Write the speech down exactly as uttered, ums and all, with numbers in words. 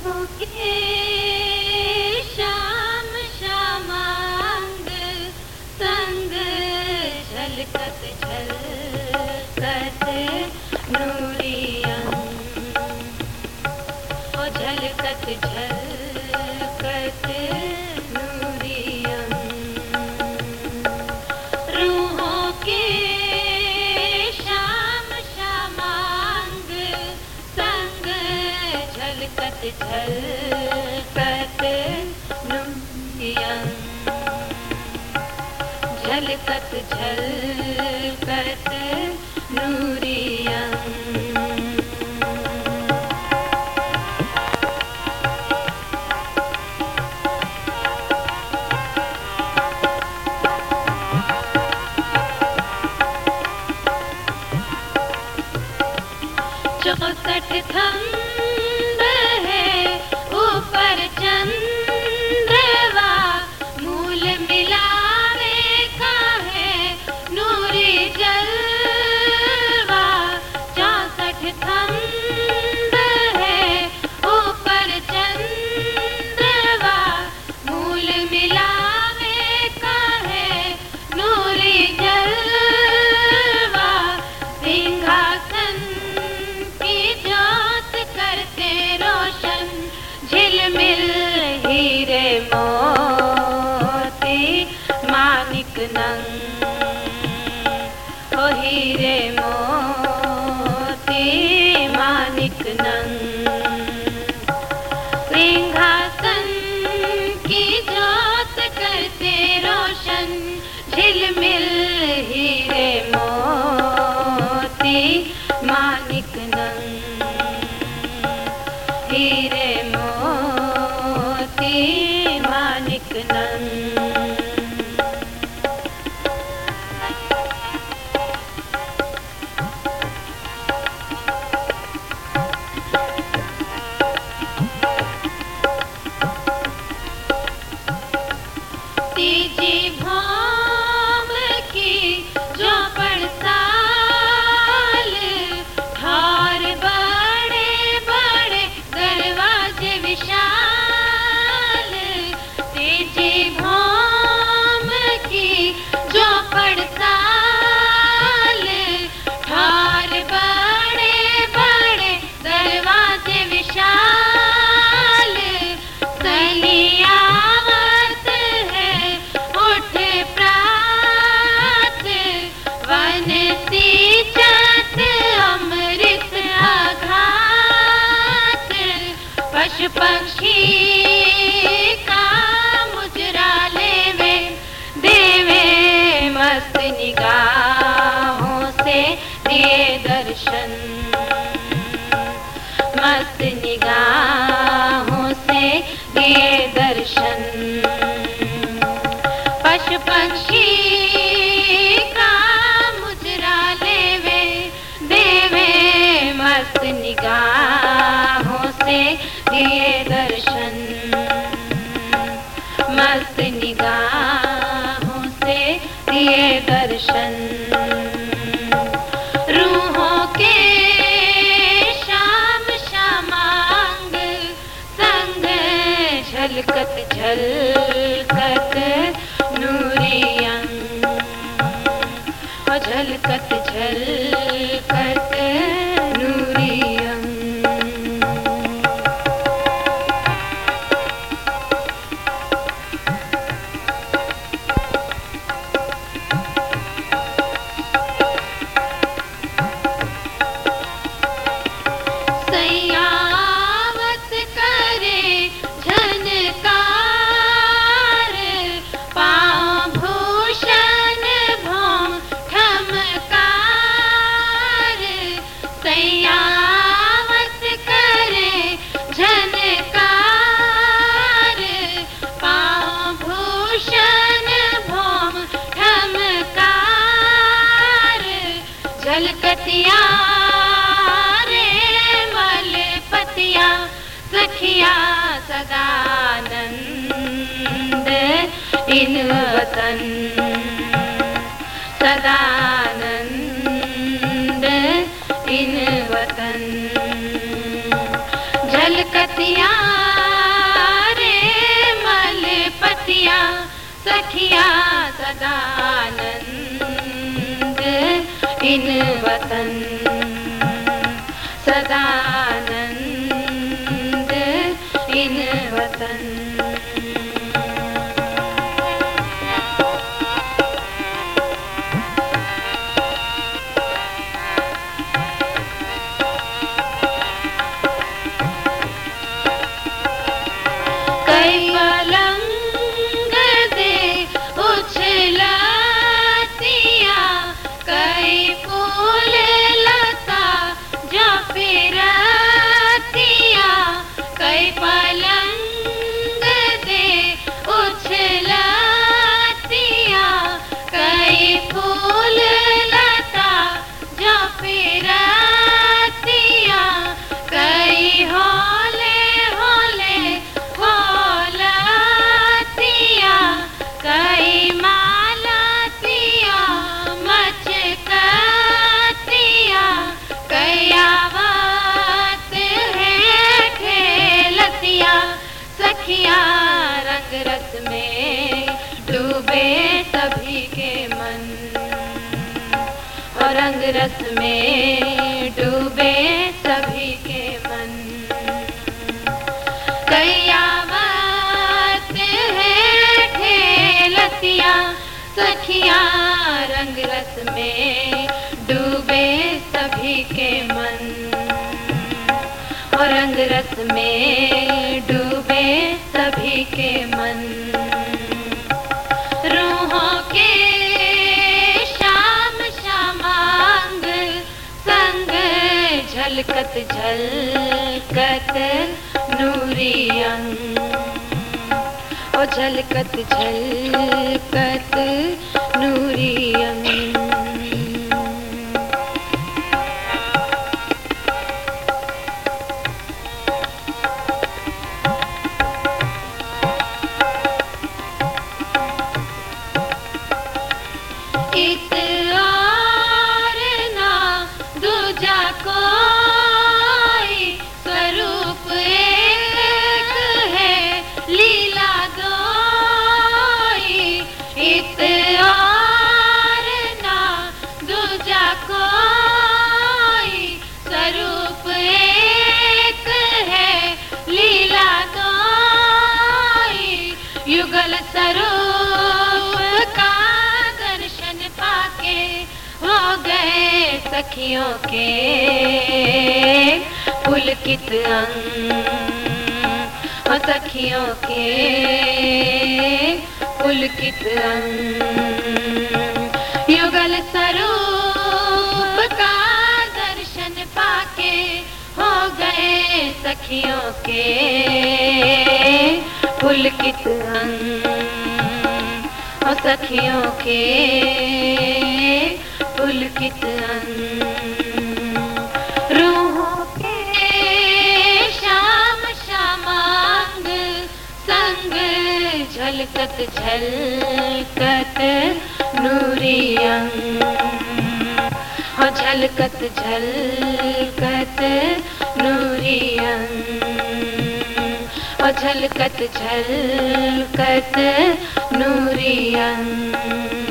होके शाम शामांग संग झलकत झलकत नूरियम ओ झलकत झलकत नूरियम रूहों के शाम शामांग संग झलकत झलकत नूरियम झलकत झलकत नूरियम चौसठ खंड है ऊपर चंद्रवा मूल मिलावे का है नूरी जलवा। चौसठ खंड है ऊपर चंद्रवा मूल मिलावे का है नूरी जलवा। सिंहासन करते रोशन झिलमिल हीरे मोती मानिक नंग ओ हीरे मोती मानिक नंग। सिंहासन की जोत करते रोशन झिलमिल हीरे मोती मानिक नंग हीरे मोती मानिक नंग। तीजी भौम की जो पड़ताल ठार बड़े बड़े दरवाजे विशाल। तीजी भौम की जो पड़ताल ठार बड़े बड़े दरवाजे विशाल। सलियावत है उठ प्रात वन सींचत अमृत आघात। पशु पक्षी का मुजरा लेवे देवे मस्त निगाहों से दिए दर्शन मस्त निगाहों से दिए दर्शन। पशु पक्षी का मुजरा लेवे देवे मस्त निगाहों से दिए दर्शन मस्त निगाहों से दिए दर्शन। रूहों के शाम शामांग संग झलकत झलकत नूरियम ओ झलकत झलकत नूरियम। सयावत करे झनकार पाँव भूषण भौम ठमकार। सयावत करे झनकार पाँव भूषण भौम ठमकार। झलकतिया सखिया सदानंद इन वतन सदानंद इन वतन झलकतियाँ सखिया सदानंद इन वतन, सदानंद इन वतन। कई पलंग दे उछलतिया, कई फूल लता जो फिरतिया, कई पलंग दे उछलतिया, कई फूल लता जो फिरतिया, कई होले होले होलतिया, कई मालतिया मचकतिया, कई आवत है खेलतिया। सखिया रंग रस में डूबे सभी के मन, और रंग रस में डूबे सभी के मन। कई आवत है खेलतिया, सखिया रंग रस में डूबे सभी के मन, और रंग रस में डूबे सभी के मन। रूहों के शाम शामांग संग झलकत झलकत नूरी अंग, ओ झलकत झलकत नूरी अंग। इत और ना दूजा कोई, स्वरूप एक है लीला दोई। इत और ना दूजा कोई, स्वरूप एक है लीला दोई। युगल स्वरूप का दर्शन पाके हो गए सखियों के पुलकित अंग, और सखियों के पुलकित अंग। युगल स्वरूप का दर्शन पाके हो गए सखियों के पुलकित अंग, और सखियों के पुलकित अंग। रूहों के शाम शामांग संग झलकत झलकत नूरी अंग, और झलकत झलकत नूरी अंग, और झलकत झलकत नूरी अंग।